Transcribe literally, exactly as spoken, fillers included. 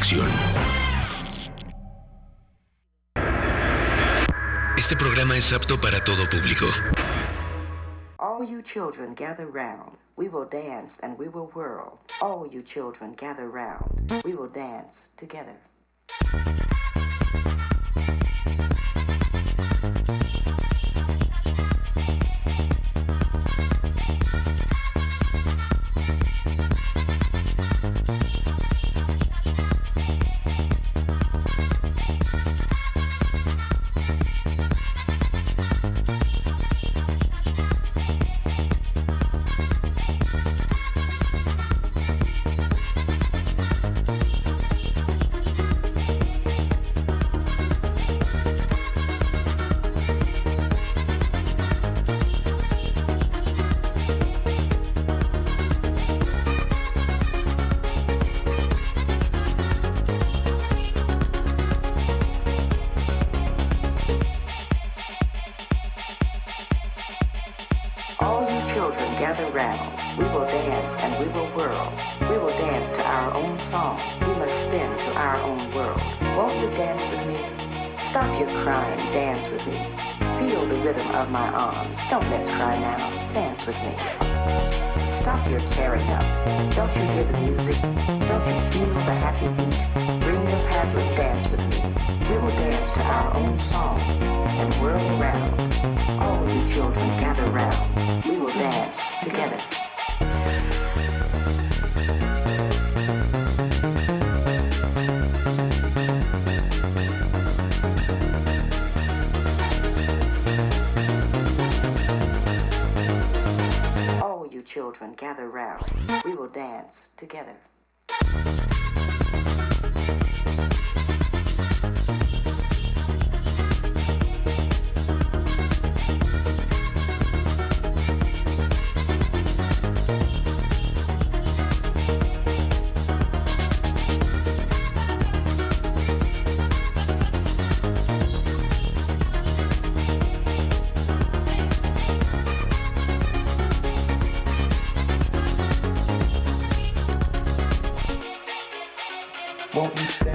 continuación. Este programa es apto para todo público. All you children gather round. We will dance and we will whirl. All you children gather round. We will dance together. Of my arms. Don't let's cry now. Dance with me. Stop your tearing up. Don't you hear the music? Don't you feel the happy beat? Bring your paddle and dance with me. We will dance to our own song and whirl around. All you children gather round. We will dance together. Children gather round. We will dance together. Won't we